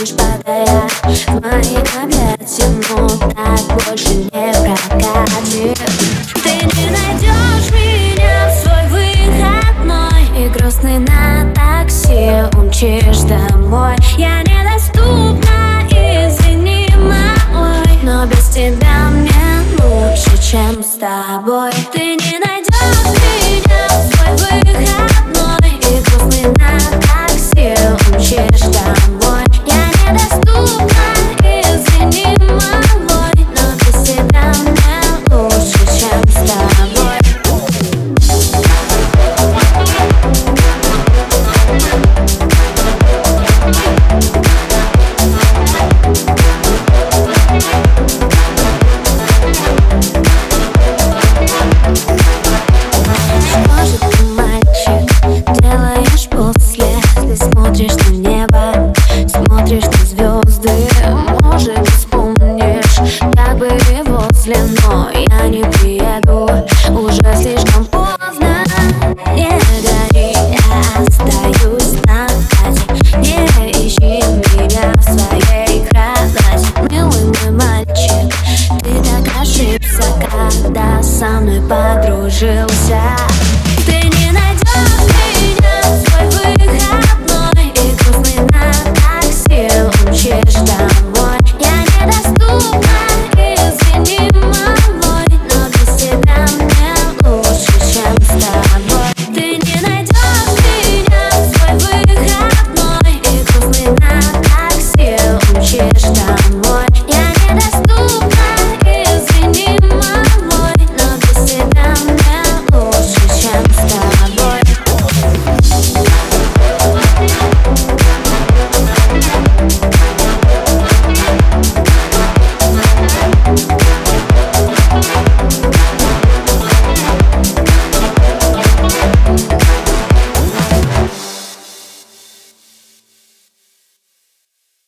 лишь пока я в мои объятия, но так больше не прокатит. Ты не найдешь меня в свой выходной и грустный на такси умчишь домой. Я недоступна, извини, малой, но без тебя мне лучше, чем с тобой. Ты не найдешь меня в свой выходной и грустный на такси умчишь домой. Я недоступна, извини, малой, но без тебя мне лучше, чем с тобой. Что же ты, мальчик, делаешь после? Ты смотришь на меня